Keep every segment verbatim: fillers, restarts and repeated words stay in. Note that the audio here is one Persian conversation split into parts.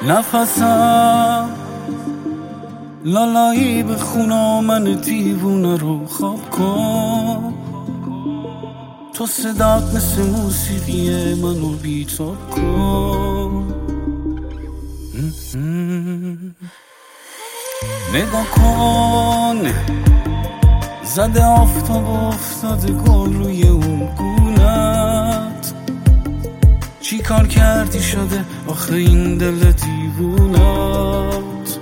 نفسم لالایی به خونا من دیوونه رو خواب کن. تو صدات مثل موسیقی منو بیتاب کن. نگاه کن زده آفتاب و افتاده گل روی اون گونت. چی کار کردی شده آخه این دل دیوونت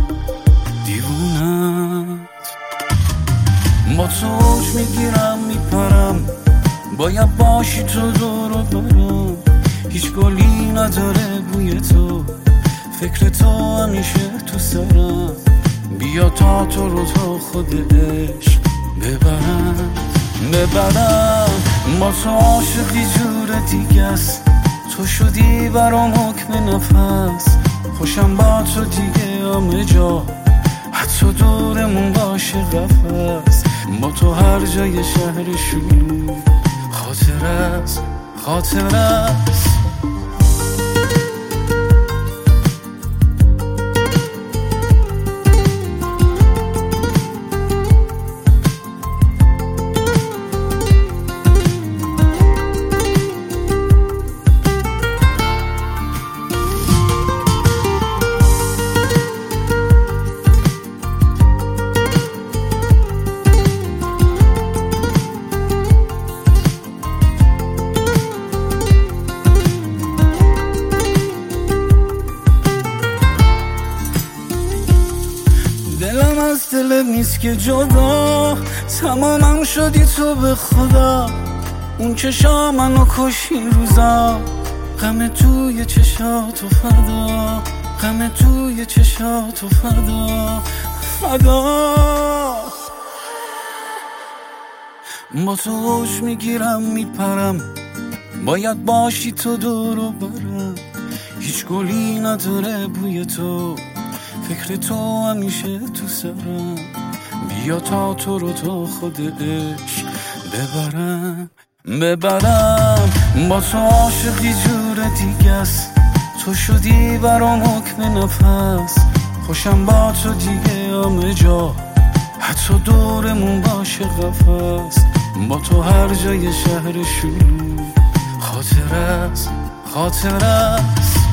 دیوونت. با تو اوج میگیرم میپرم، باید باشی تو دور و برم. هیچ گلی نداره بوی تو، فکر تو همیشه تو سرم. بیا تا تو رو تا خود عشق ببرم ببرم. با تو عاشقی جور دیگه است، تو شدی برام حکم نفس. خوشم با تو دیگه همه جا، حتی دورمون باشه قفس. با تو هر جای شهر شلوغ خاطر است خاطر است. دلم از دل نیست که جدا، تمامم شدی تو به خدا. اون چشا منو کش این روزا، غم توی چشاتو فدا، غم توی چشاتو فدا فدا. با تو اوج میگیرم میپرم، باید باشی تو دور و برم. هیچ گلی نداره بوی تو، فکر تو همیشه تو سرم. بیا تا تو رو تا خود عشق ببرم ببرم. با تو عاشقی جور دیگه است، تو شدی برام حکم نفس. خوشم با تو دیگه همه جا، حتی دورمون باشه قفس. با تو هر جای شهر شلوغ خاطر است خاطر است.